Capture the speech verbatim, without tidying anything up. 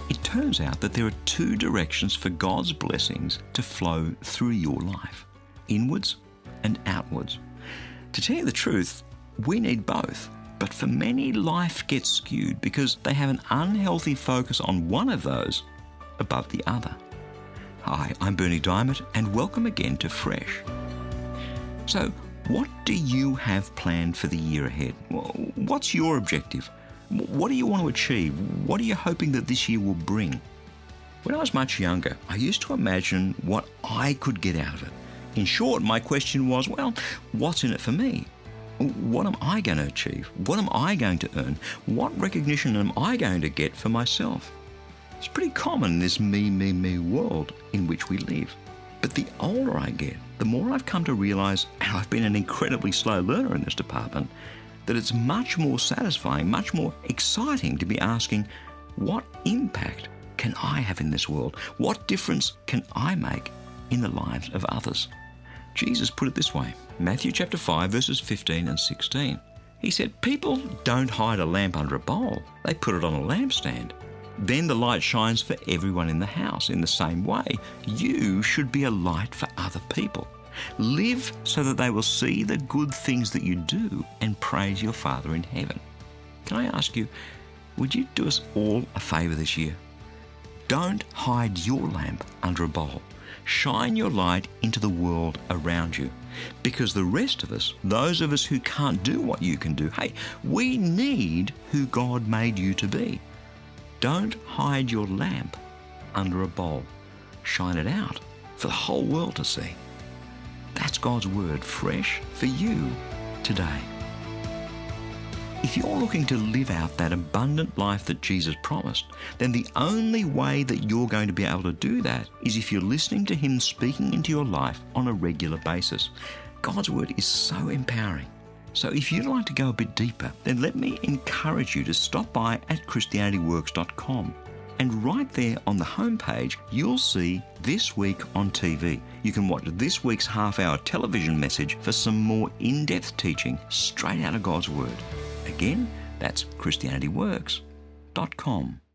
It turns out that there are two directions for God's blessings to flow through your life: inwards and outwards. To tell you the truth, we need both. But for many, life gets skewed because they have an unhealthy focus on one of those above the other. Hi, I'm Berni Dymet, and welcome again to Fresh. So, what do you have planned for the year ahead? What's your objective? What do you want to achieve? What are you hoping that this year will bring? When I was much younger, I used to imagine what I could get out of it. In short, my question was, well, what's in it for me? What am I going to achieve? What am I going to earn? What recognition am I going to get for myself? It's pretty common in this me, me, me world in which we live. But the older I get, the more I've come to realise, and I've been an incredibly slow learner in this department, that it's much more satisfying, much more exciting to be asking, what impact can I have in this world? What difference can I make in the lives of others? Jesus put it this way, Matthew chapter five, verses fifteen and sixteen. He said, people don't hide a lamp under a bowl. They put it on a lampstand. Then the light shines for everyone in the house. In the same way, you should be a light for other people. Live so that they will see the good things that you do and praise your Father in heaven. Can I ask you, would you do us all a favour this year? Don't hide your lamp under a bowl. Shine your light into the world around you. Because the rest of us, those of us who can't do what you can do, hey, we need who God made you to be. Don't hide your lamp under a bowl. Shine it out for the whole world to see. That's God's word, fresh for you today. If you're looking to live out that abundant life that Jesus promised, then the only way that you're going to be able to do that is if you're listening to Him speaking into your life on a regular basis. God's word is so empowering. So if you'd like to go a bit deeper, then let me encourage you to stop by at Christianity Works dot com. And right there on the homepage, you'll see This Week on T V. You can watch this week's half-hour television message for some more in-depth teaching straight out of God's Word. Again, that's Christianity Works dot com.